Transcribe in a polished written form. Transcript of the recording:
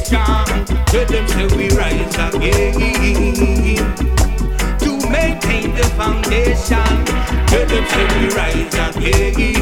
strong. Tell them say we rise again to maintain the foundation. Tell them say we rise again.